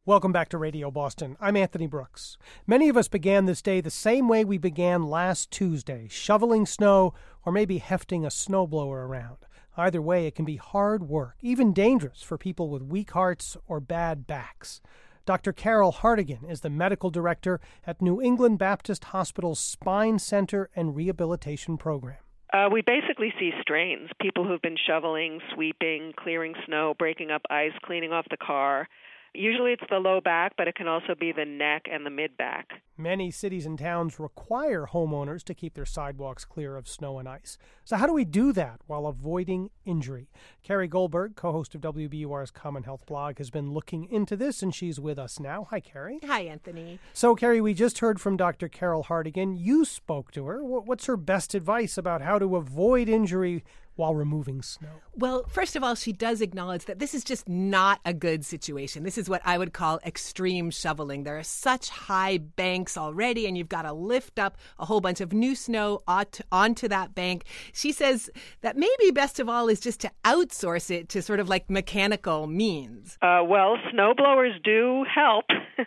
Welcome back to Radio Boston. I'm Anthony Brooks. Many of us began this day the same way we began last Tuesday, shoveling snow or maybe hefting a snowblower around. Either way, it can be hard work, even dangerous for people with weak hearts or bad backs. Dr. Carol Hartigan is the medical director at New England Baptist Hospital's Spine Center and Rehabilitation Program. We basically see strains, people who've been shoveling, sweeping, clearing snow, breaking up ice, cleaning off the car. Usually it's the low back, but it can also be the neck and the mid-back. Many cities and towns require homeowners to keep their sidewalks clear of snow and ice. So how do we do that while avoiding injury? Carrie Goldberg, co-host of WBUR's Common Health blog, has been looking into this, and she's with us now. Hi, Carrie. Hi, Anthony. So, Carrie, we just heard from Dr. Carol Hartigan. You spoke to her. What's her best advice about how to avoid injury while removing snow? Well, first of all, she does acknowledge that this is just not a good situation. This is what I would call extreme shoveling. There are such high banks already, and you've got to lift up a whole bunch of new snow onto that bank. She says that maybe best of all is just to outsource it to sort of like mechanical means. Well, snow blowers do help.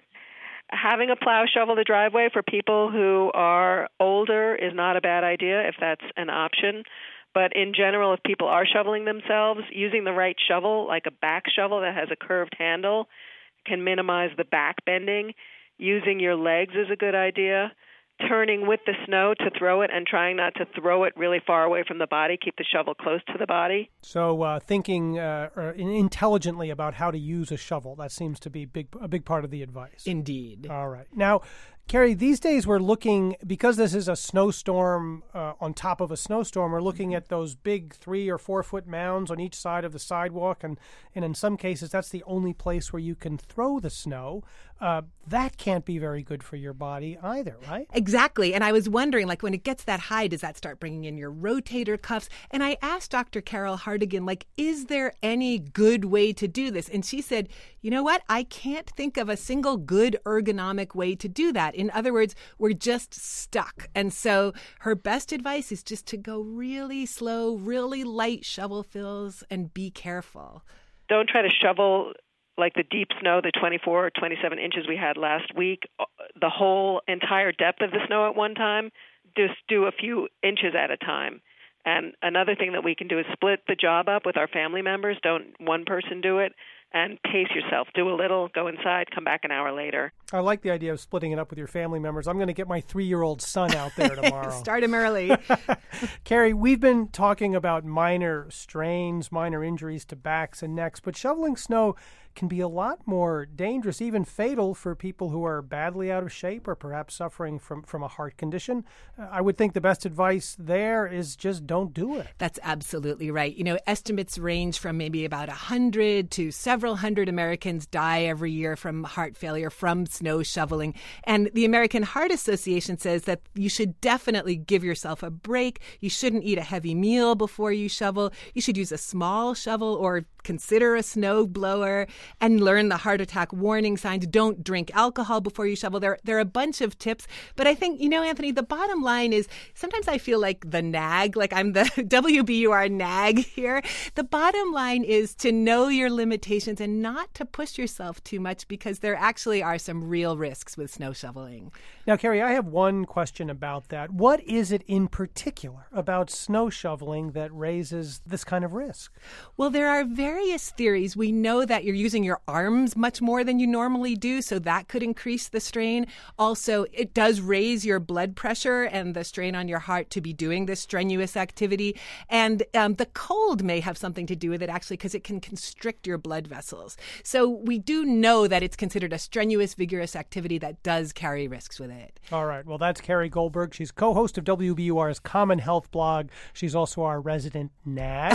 Having a plow shovel the driveway for people who are older is not a bad idea if that's an option. But in general, if people are shoveling themselves, using the right shovel, like a back shovel that has a curved handle, can minimize the back bending. Using your legs is a good idea. Turning with the snow to throw it and trying not to throw it really far away from the body. Keep the shovel close to the body. So thinking intelligently about how to use a shovel, that seems to be a big part of the advice. Indeed. All right. Now, Carrie, these days we're looking, because this is a snowstorm on top of a snowstorm, we're looking at those big 3 or 4 foot mounds on each side of the sidewalk, and in some cases that's the only place where you can throw the snow. That can't be very good for your body either, right? Exactly. And I was wondering, like, when it gets that high, does that start bringing in your rotator cuffs? And I asked Dr. Carol Hartigan, like, is there any good way to do this? And she said, you know what? I can't think of a single good ergonomic way to do that. In other words, we're just stuck. And so her best advice is just to go really slow, really light shovel fills, and be careful. Don't try to shovel like the deep snow, the 24 or 27 inches we had last week, the whole entire depth of the snow at one time. Just do a few inches at a time. And another thing that we can do is split the job up with our family members. Don't one person do it, and pace yourself. Do a little, go inside, come back an hour later. I like the idea of splitting it up with your family members. I'm going to get my 3-year-old son out there tomorrow. Start him early. Carrie, we've been talking about minor strains, minor injuries to backs and necks, but shoveling snow can be a lot more dangerous, even fatal for people who are badly out of shape or perhaps suffering from a heart condition. I would think the best advice there is just don't do it. That's absolutely right. You know, estimates range from maybe about 100 to several hundred Americans die every year from heart failure from snow shoveling. And the American Heart Association says that you should definitely give yourself a break. You shouldn't eat a heavy meal before you shovel. You should use a small shovel or consider a snow blower and learn the heart attack warning signs. Don't drink alcohol before you shovel. There are a bunch of tips. But I think, you know, Anthony, the bottom line is sometimes I feel like the nag, like I'm the WBUR nag here. The bottom line is to know your limitations and not to push yourself too much, because there actually are some real risks with snow shoveling. Now, Carrie, I have one question about that. What is it in particular about snow shoveling that raises this kind of risk? Well, there are various theories. We know that you're using your arms much more than you normally do, so that could increase the strain. Also, it does raise your blood pressure and the strain on your heart to be doing this strenuous activity. And the cold may have something to do with it, actually, because it can constrict your blood vessels. So we do know that it's considered a strenuous, vigorous activity that does carry risks with it. All right. Well, that's Carrie Goldberg. She's co-host of WBUR's Common Health blog. She's also our resident nag.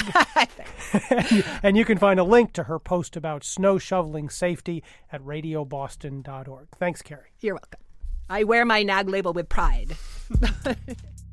And you can find a link to her post about snow shoveling safety at radioboston.org. Thanks, Carrie. You're welcome. I wear my nag label with pride.